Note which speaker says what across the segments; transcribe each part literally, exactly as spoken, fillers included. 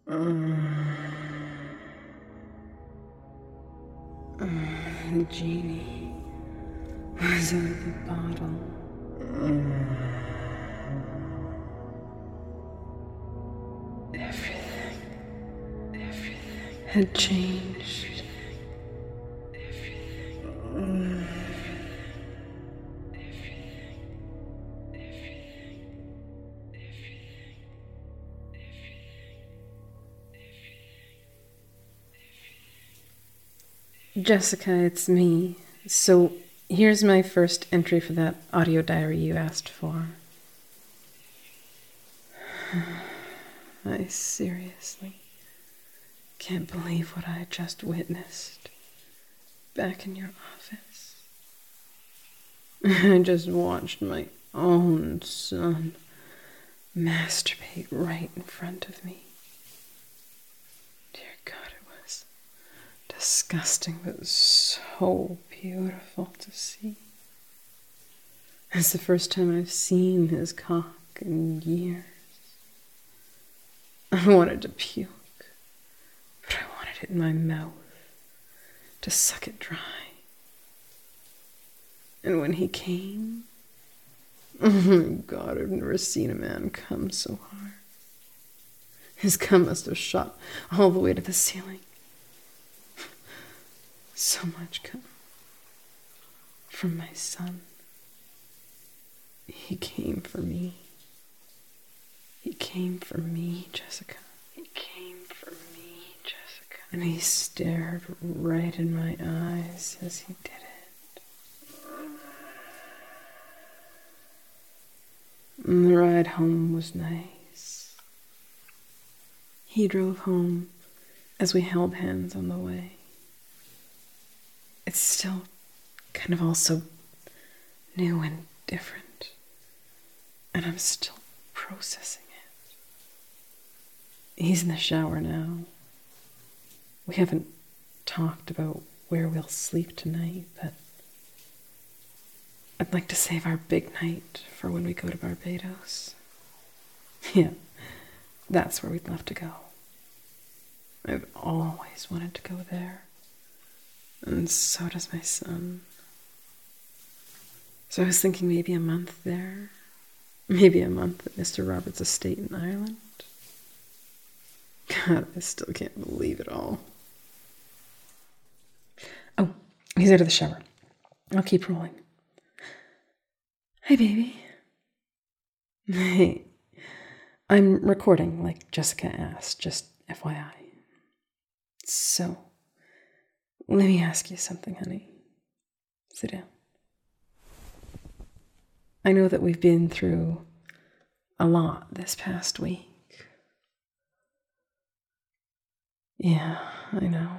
Speaker 1: The genie was out of the bottle. Everything, everything had changed. Everything, Jessica, it's me. So here's my first entry for that audio diary you asked for. I seriously can't believe what I just witnessed back in your office. I just watched my own son masturbate right in front of me. Dear God, it was disgusting, but so beautiful to see. It's the first time I've seen his cock in years. I wanted to puke, but I wanted it in my mouth to suck it dry. And when he came, oh my God, I've never seen a man come so hard. His cum must have shot all the way to the ceiling. So much cum from my son. He came for me. He came for me, Jessica. He came for me, Jessica. And he stared right in my eyes as he did it. And the ride home was nice. He drove home as we held hands on the way. It's still kind of all so new and different. And I'm still processing it. He's in the shower now. We haven't talked about where we'll sleep tonight, but I'd like to save our big night for when we go to Barbados. Yeah, that's where we'd love to go. I've always wanted to go there. And so does my son. So I was thinking maybe a month there. Maybe a month at Mister Roberts' estate in Ireland. God, I still can't believe it all. Oh, he's out of the shower. I'll keep rolling. Hey, baby. Hey. I'm recording, like Jessica asked, just F Y I. So, let me ask you something, honey. Sit down. I know that we've been through a lot this past week. Yeah, I know.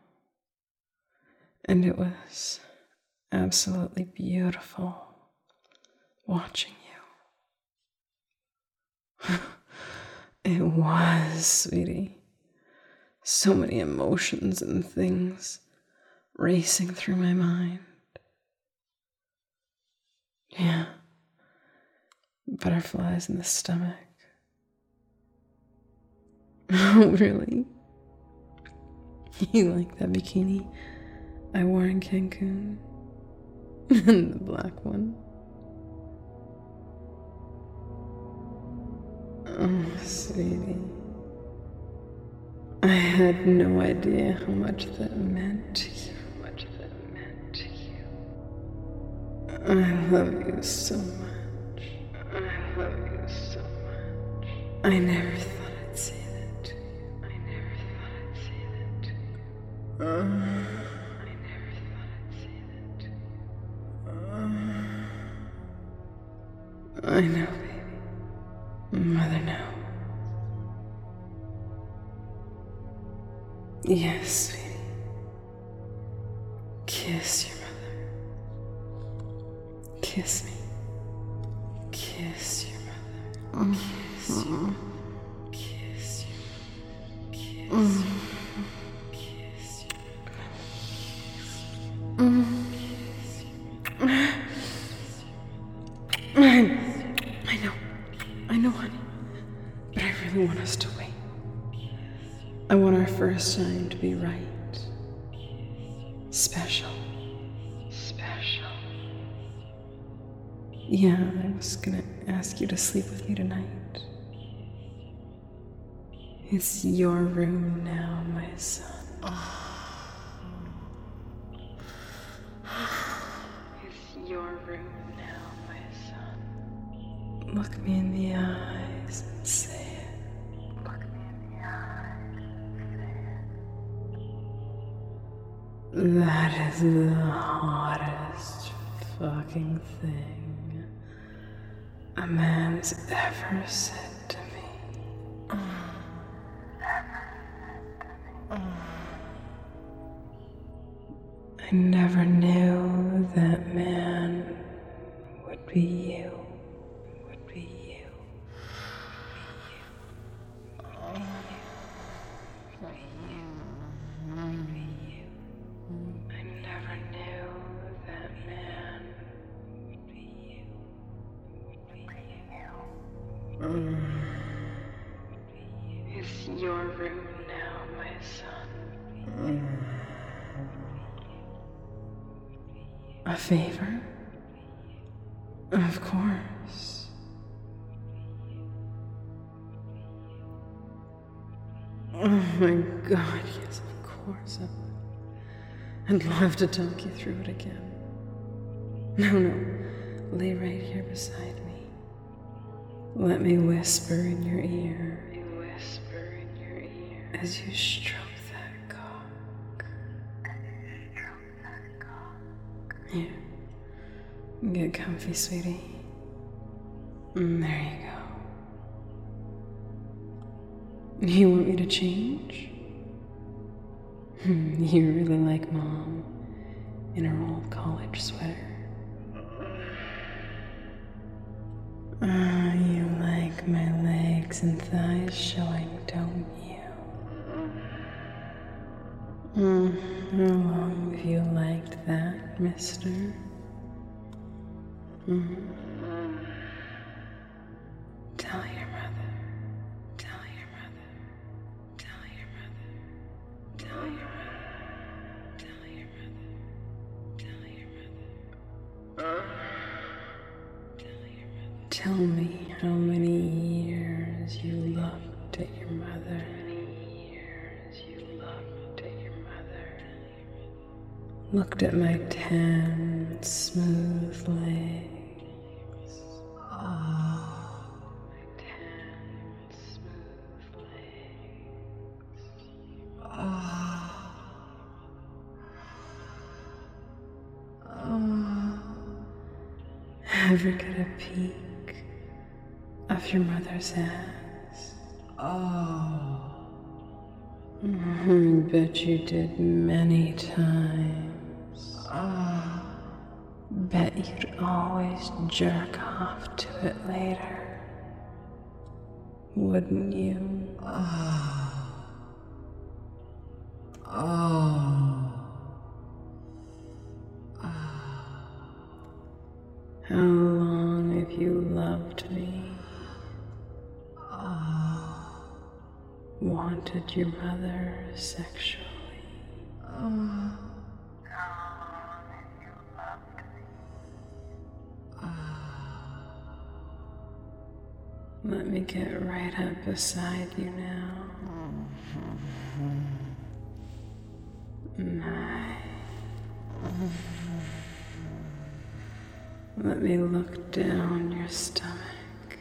Speaker 1: And it was absolutely beautiful watching you. It was, sweetie. So many emotions and things racing through my mind. Yeah. Butterflies in the stomach. Oh, really? You like that bikini I wore in Cancun? And the black one? Oh, sweetie. I had no idea how much that meant to you. How much that meant to you. I love you so much. I love you so much. I never thought I'd say that to you. I never thought I'd say that to you. Uh, I never thought I'd say that to you. Uh, I know, baby. Mother knows. Yes, sweetie. Kiss your mother. Kiss me. Kiss your mother. Kiss your mother. Kiss your mother. Kiss your mother. Kiss your mother. I know. I know, honey. But I really want us to wait. I want our first time to be right. Special. Special. Yeah, I was gonna ask you to sleep with me tonight. It's your room now, my son. It's your room now, my son. Look me in the eyes and say it. Look me in the eyes and say it. That is the hottest fucking thing a man's ever said to me. I never knew that man would be you, would be you, would be you, would be you. I never knew that man would be you, would be you. It's your room now, my son. A favor? Of course. Oh my God, yes, of course I would. I'd love to talk you through it again. No, no, lay right here beside me. Let me whisper in your ear. Whisper in your ear as you stroke that cock. Here, get comfy, sweetie. Mm, there you go. You want me to change? Hmm, you really like Mom in her old college sweater. Ah, you like my legs and thighs showing, don't you? Mm, how long have you liked that, mister? Mm. Tell your mother. Tell your mother. Tell your mother. Tell your mother. Tell your mother. Tell your mother. Tell your mother. Tell me how many years you looked at your mother. Looked at my tan, smooth legs. Oh, my tan, smooth legs. Oh. Oh. Ever get a peek of your mother's ass? Oh. I bet you did many times. Oh, bet you'd always jerk off to it later, wouldn't you? Oh. Oh. Oh. How long have you loved me? Oh. Wanted your mother sexually? Oh. Let me get right up beside you now. My. Let me look down your stomach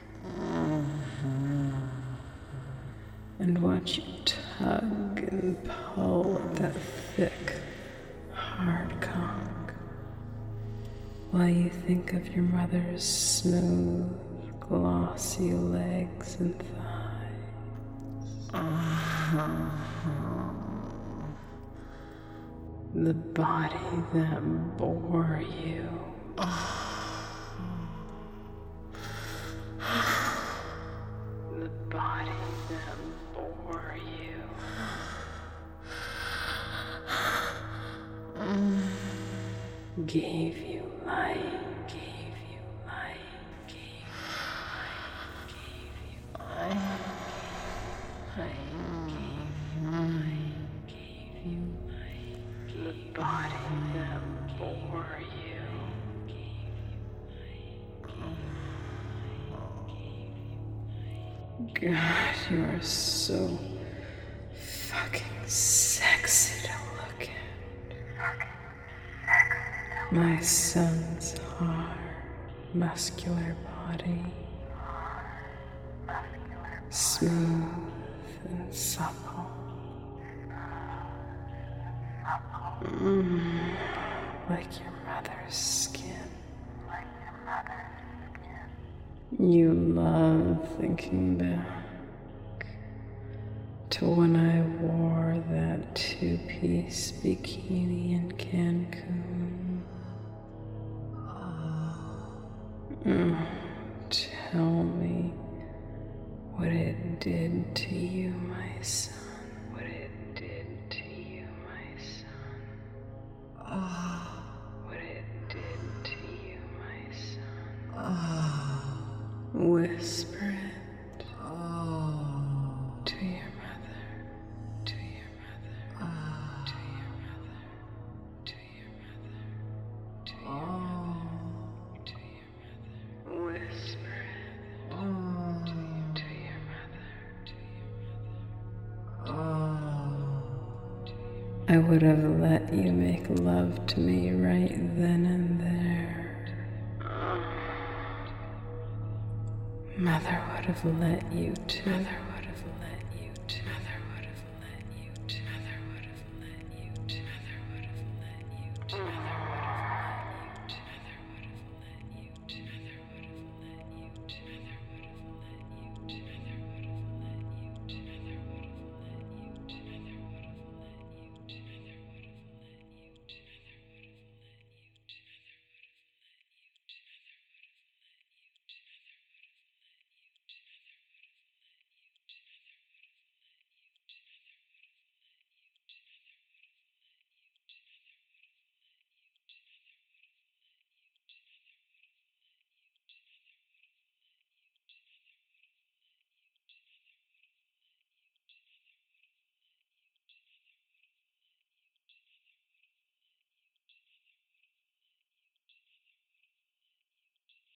Speaker 1: and watch you tug and pull at that thick, hard cock while you think of your mother's smooth, glossy legs and thighs. Uh-huh. The body that bore you. The body that bore you. Gave you life. Gave you life. Gave you life. Gave you life. Gave you life. God, you are so fucking sexy to look at. My son's hard, muscular body, smooth and supple, mm, like your mother's skin. You love thinking back to when I wore that two-piece bikini in Cancun. Mm, tell me what it did to you, my son. What it did to you, my son. Oh. What it did to you, my son. Oh. Whisper it oh. to your mother, to your mother, oh. to your mother, to your mother, to your oh. mother, to your mother. Whisper it oh. to, you, to your mother, to your mother. To oh. your mother. I would have let you make love to me right then and there. Mother would have let you too. Mother